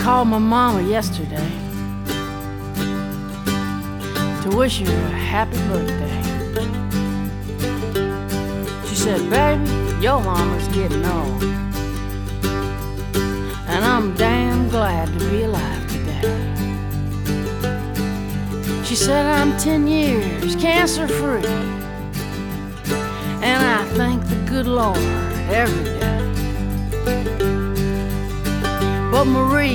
called my mama yesterday to wish her a happy birthday. She said, "Baby, your mama's getting old, and I'm damn glad to be alive today." She said, "I'm 10 years cancer-free, and I thank the good Lord every day." But Marie